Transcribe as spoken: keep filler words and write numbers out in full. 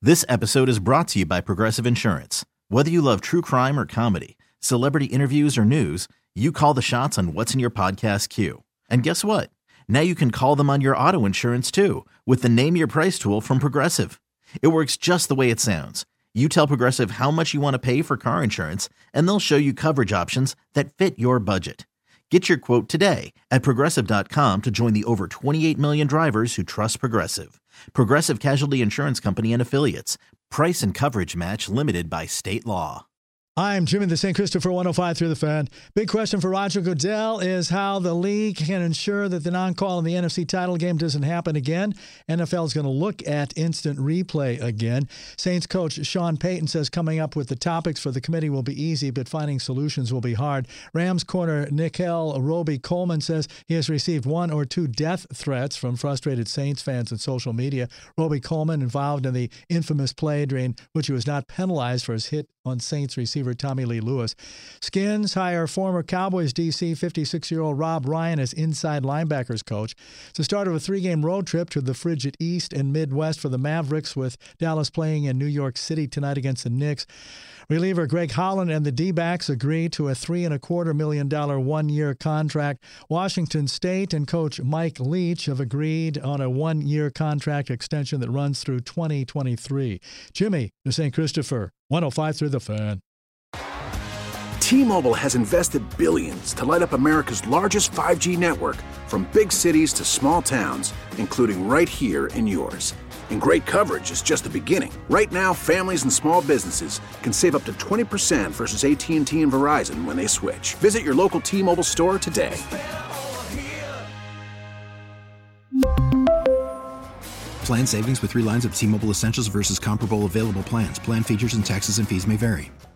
This episode is brought to you by Progressive Insurance. Whether you love true crime or comedy, celebrity interviews or news, you call the shots on what's in your podcast queue. And guess what? Now you can call them on your auto insurance too with the Name Your Price tool from Progressive. It works just the way it sounds. You tell Progressive how much you want to pay for car insurance, and they'll show you coverage options that fit your budget. Get your quote today at Progressive dot com to join the over twenty-eight million drivers who trust Progressive. Progressive Casualty Insurance Company and Affiliates. Price and coverage match limited by state law. I'm Jimmy the Saint Christopher, one oh five through the Fan. Big question for Roger Goodell is how the league can ensure that the non-call in the N F C title game doesn't happen again. N F L is going to look at instant replay again. Saints coach Sean Payton says coming up with the topics for the committee will be easy, but finding solutions will be hard. Rams corner Nickel Roby-Coleman says he has received one or two death threats from frustrated Saints fans and social media. Roby-Coleman involved in the infamous play during which he was not penalized for his hit on Saints receiver Tommy Lee Lewis. Skins hire former Cowboys D C fifty-six-year-old Rob Ryan as inside linebackers coach. It's the start of a three-game road trip to the frigid East and Midwest for the Mavericks, with Dallas playing in New York City tonight against the Knicks. Reliever Greg Holland and the D-backs agree to a three and a quarter million dollar one-year contract. Washington State and coach Mike Leach have agreed on a one-year contract extension that runs through twenty twenty-three. Jimmy the Saint Christopher, one oh five through the Fan. T-Mobile has invested billions to light up America's largest five G network, from big cities to small towns, including right here in yours. And great coverage is just the beginning. Right now, families and small businesses can save up to twenty percent versus A T and T and Verizon when they switch. Visit your local T-Mobile store today. Plan savings with three lines of T-Mobile Essentials versus comparable available plans. Plan features and taxes and fees may vary.